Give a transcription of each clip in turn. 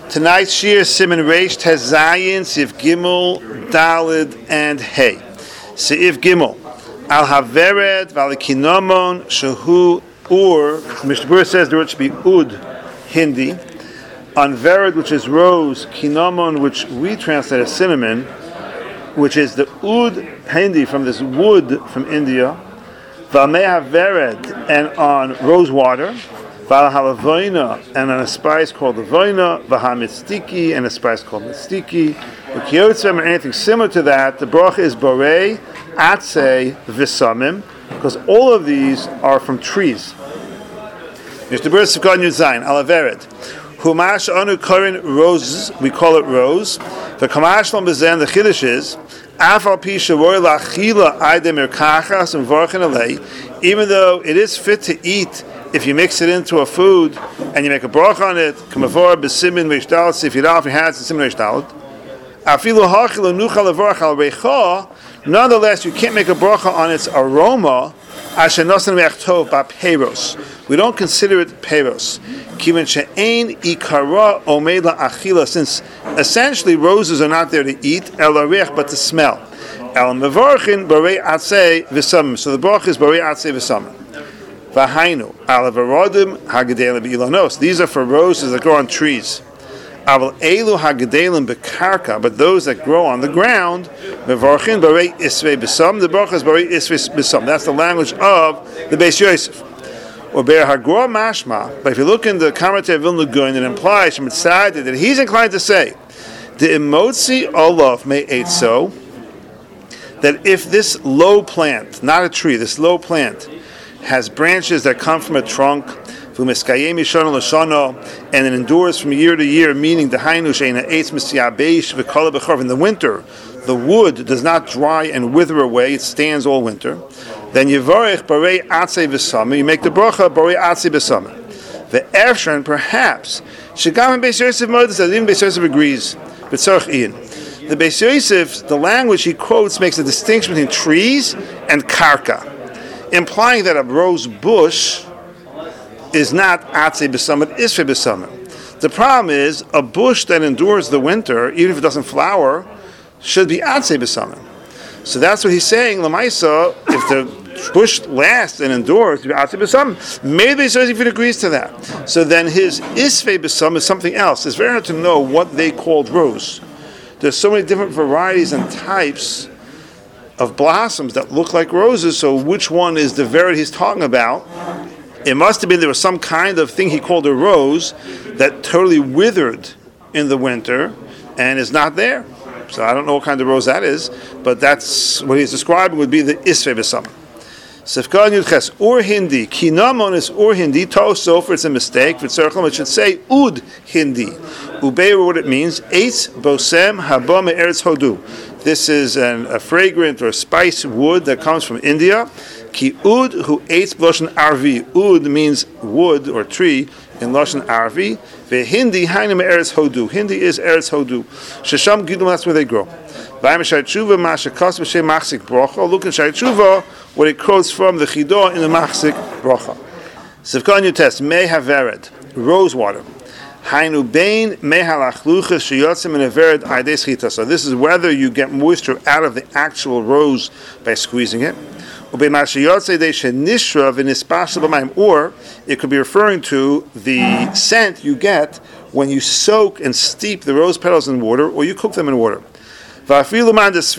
Tonight's Shir Siman Reish Tes Zayin Sif Gimel Dalid and Hey. Sif Gimel Al Havered Valikinomon Shahu Ur. Mr. Burr says the word should be Ud Hindi. On Vered, which is rose, Kinomon, which we translate as cinnamon, which is the Ud Hindi from this wood from India. Valmei Havered, and on rose water. Val halavoina, and on a spice called lavoina, v'hamitztiki, and a spice called mitztiki, v'kiyotzem, or anything similar to that. The bracha is borei, atzei, v'samim, because all of these are from trees. Mr. Burr Sivkon Yud Zayin, alaveret. Humash anu korin roses, we call it rose. The kamash lom bezen, the chiddush is, afal pi shavor lachila aydem erkachas and vorchen alei, even though it is fit to eat if you mix it into a food and you make a bracha on it, kamavor b'simin v'ishtalit, if you don't have your hands, it's simin v'ishtalit. Afilu hachilu nuchal levorach al reicha. Nonetheless, you can't make a bracha on its aroma. Asher nosan re'achtov ba'peiros. We don't consider it peiros. Kiven she'ein ikara omed la'achila, since essentially roses are not there to eat, el l'arech, but to smell. El mevorchin barei atzei v'samim. So the bracha is barei atzei v'samim. V'hainu alavarodim hagadelim b'ilanos. These are for roses that grow on trees. Aval elu hagadelim bekarka, but those that grow on the ground, mevorchin barei isvei b'sam. The bracha is barei isvei b'sam. That's the language of the Beis Yosef. Or ber hagro mashma. But if you look in the commentary of Vilna Gaon, it implies from Mitzadeh that he's inclined to say the emotzi olav may eat so that if this low plant, not a tree, this low plant has branches that come from a trunk, and it endures from year to year, meaning the in the winter, the wood does not dry and wither away, it stands all winter. Then you make the bracha borei atzei v'samim. The Efshan, perhaps, even Beis Yosef agrees, but the Beis Yosef, the language he quotes makes a distinction between trees and karka, implying that a rose bush is not atzei b'samim, but isvei b'samim. The problem is, a bush that endures the winter, even if it doesn't flower, should be atzei b'samim. So that's what he's saying, Lamaisa, if the bush lasts and endures, to be atzei b'samim. Maybe Yosef agrees to that. So then his isvei b'samim is something else. It's very hard to know what they called rose. There's so many different varieties and types of blossoms that look like roses, so which one is the variety he's talking about? It must have been there was some kind of thing he called a rose that totally withered in the winter and is not there. So I don't know what kind of rose that is, but that's what he's describing would be the isvei b'samim. Sefkan Yudches, Ur Hindi, Kinamon is Ur Hindi, Tosofer, it's a mistake, it should say Ud Hindi. Ubei, what it means, Eitz Bosem Haba Me'eretz Hodu. This is a fragrant or spice wood that comes from India. Ki Ud Hu Eitz Loshen Arvi. Ud means wood or tree in Loshen Arvi. Ve Hindi, Hainu Me'eretz Hodu. Hindi is Eretz Hodu. Shesham Gidum, that's where they grow. Look in Shai Tshuva, what it quotes from the Chidah in the Machzik Bracha. Sivkan Yutes, Mei Havered, rose water. Hainu Bein Mei Halachluchas Sheyotzim in Havered Aides Chita. So this is whether you get moisture out of the actual rose by squeezing it. Or it could be referring to the scent you get when you soak and steep the rose petals in water or you cook them in water. If you,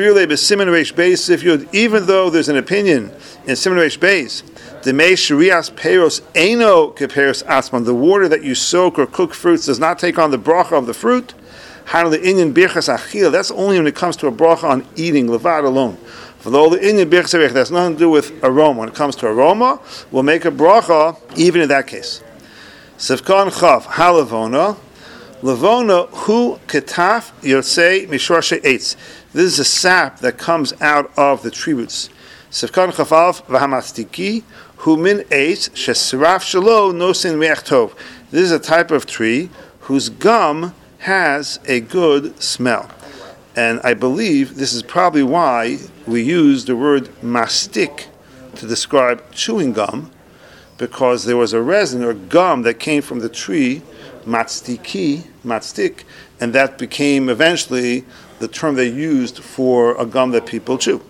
even though there's an opinion in Siman Reish Beis, the mei sharias peiros eino keperos asman, the water that you soak or cook fruits does not take on the bracha of the fruit. That's only when it comes to a bracha on eating levad alone. For the Indian birchas that's nothing to do with aroma. When it comes to aroma, we'll make a bracha even in that case. Sefkan chav halavona. Lavona hu ketaf yotzei mishorshei eitz. This is a sap that comes out of the tree roots. Sefkan chafalv v'hamastiki hu min eitz shesraf shelo nosin reach tov. This is a type of tree whose gum has a good smell. And I believe this is probably why we use the word mastik to describe chewing gum, because there was a resin or gum that came from the tree matztik, and that became eventually the term they used for a gum that people chew.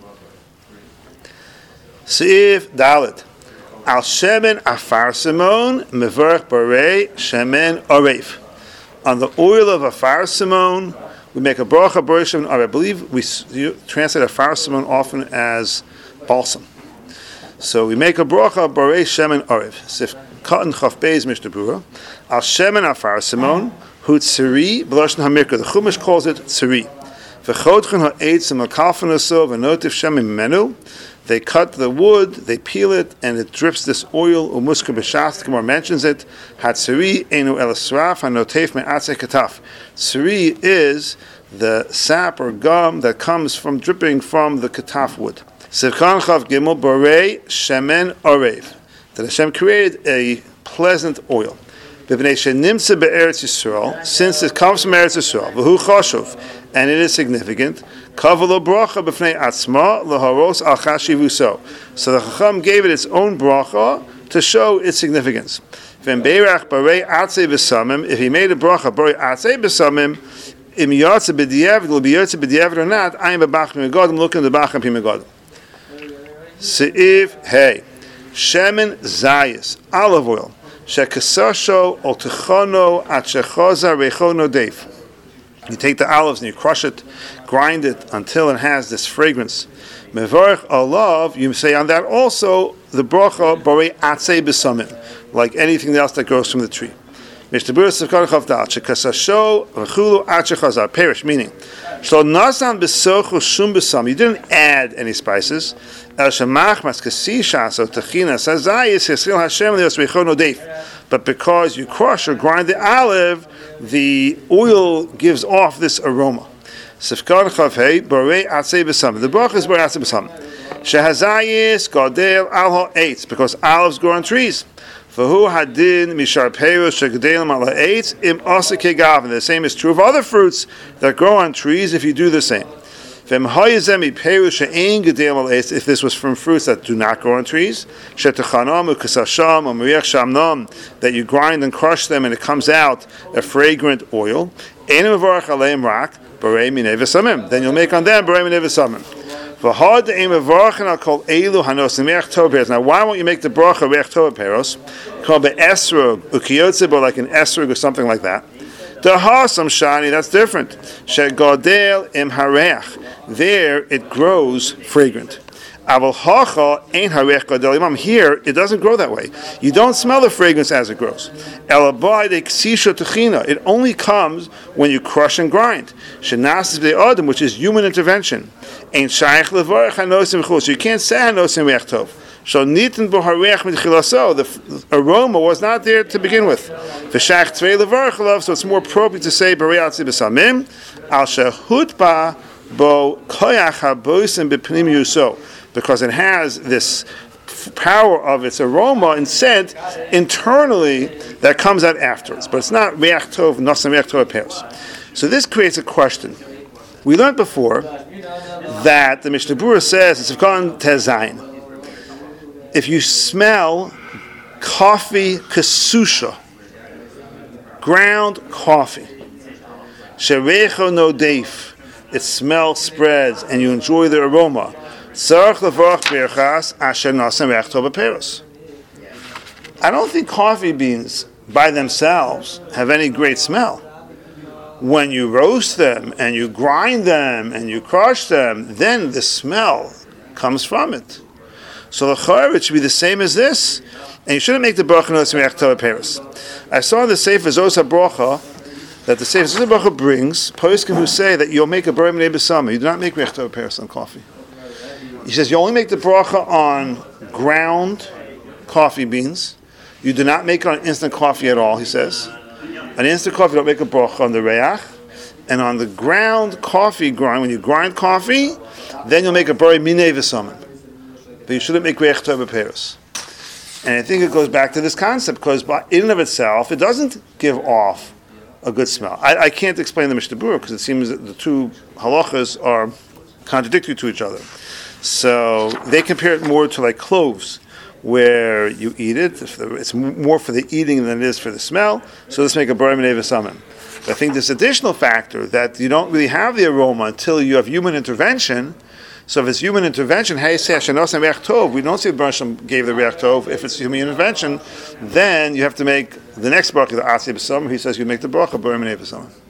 Seif Dalet. Al shemen afar simon mevorach barei shemen orev. On the oil of afar simon, we make a bracha barei shemen orev. I believe we translate afar simon often as balsam. So we make a bracha barei shemen orev. Sif katan chaf beis Mishnah Berurah. Al shemen afar simon hu tziri b'lashon hamirka. The Chumash calls it tziri. V'chodchen ha'etz v'malkalfen oso v'notif shemen menu. They cut the wood, they peel it, and it drips this oil. Umuska b'shas, the Gemara mentions it. Hatziri enu el sraf hanoteif me'atzei kataf. Tziri is the sap or gum that comes from dripping from the kataf wood. Sivkan chav gimel borei shemen orev. That Hashem created a pleasant oil. B'bnei shenimtze be'eretz Yisrael, since it comes from Eretz Yisrael, v'hu chashuv, and it is significant. Kavalo bracha b'fnei atzma laharos al chashivuso. So the Chacham gave it its own bracha to show its significance. V'em beirach barei atzei b'samim. If he made a bracha barei atzei b'samim, im yatze b'diavad will be yatze b'diavad or not. I am b'bach p'megadim. Look in the bach and p'megadim. Seif hey shemen zayis olive oil shekasasho ol techono at shechoza rechono deif. You take the olives and you crush it, grind it until it has this fragrance. Mevarech alav, you say on that also the bracha borei atzei b'samim, like anything else that grows from the tree. Mishnah Berurah Sivkar Chavdal shekasasho v'chulu atchechazar perish, meaning shlo nasan b'sochu shum b'sam. You didn't add any spices. El shemach maskasisha so techina sazayis hisil Hashem liosveichon odeif. But because you crush or grind the olive, the oil gives off this aroma. Sifkar chavhei borei atzei b'samim. The bracha is borei atzei b'samim. Shehazayis gadel al ha'etz, because olives grow on trees. V'hu hadin mishar peros shegadelim al ha'etz im asa kegavin. The same is true of other fruits that grow on trees if you do the same. If this was from fruits that do not grow on trees, that you grind and crush them and it comes out a fragrant oil, then you'll make on them berei minei v'samim. Now, why won't you make the bracha reach tov peros? Called be'esrog ukiyotze, like an esrog or something like that. The hasam shani, that's different. Shegadel im hareach. There it grows fragrant. Aval hacha ein hareach gadel imam. Here it doesn't grow that way. You don't smell the fragrance as it grows. Elabai de ksisha techina. It only comes when you crush and grind. Shenasis be'adam, which is human intervention. Ein shaykh levarach hanosim chul. So you can't say hanosim reach tov. So nitin b'hareach mitchilaso. The aroma was not there to begin with. V'shach tzvei levarach. So it's more appropriate to say borei atzei b'samim al shehutba bo koyach habosim b'pnim yuso, because it has this power of its aroma and scent internally that comes out afterwards. But it's not reach tov, nosan reach tov peros. So this creates a question. We learned before that the Mishnah Berurah says it's Sivkon Tezayin. If you smell coffee kasusha, ground coffee, sherecho no deif, its smell spreads and you enjoy the aroma. I don't think coffee beans by themselves have any great smell. When you roast them and you grind them and you crush them, then the smell comes from it. So the chayyim should be the same as this, and you shouldn't make the bracha no tzmeach tov peros. I saw in the Sefer Zos HaBracha that the Sefer Zos HaBracha brings poskim who say that you'll make a borei minei b'samim. You do not make reach tov peros on coffee. He says you only make the bracha on ground coffee beans. You do not make it on instant coffee at all. He says on instant coffee you don't make a bracha on the reach, and on the ground coffee grind, when you grind coffee, then you'll make a borei minei b'samim. But you shouldn't make reich tov peros. And I think it goes back to this concept, because in and of itself, it doesn't give off a good smell. I can't explain the Mishnah Berurah, because it seems that the two halachas are contradictory to each other. So they compare it more to like cloves. where you eat it. It's more for the eating than it is for the smell. So let's make a Bari Minei V'Samim. But I think this additional factor that you don't really have the aroma until you have human intervention. So if it's human intervention, we don't say the Baruch gave the Reach Tov. If it's human intervention, then you have to make the next bracha, the Asi B'Samim. He says you make the bracha Bari Minei V'Samim.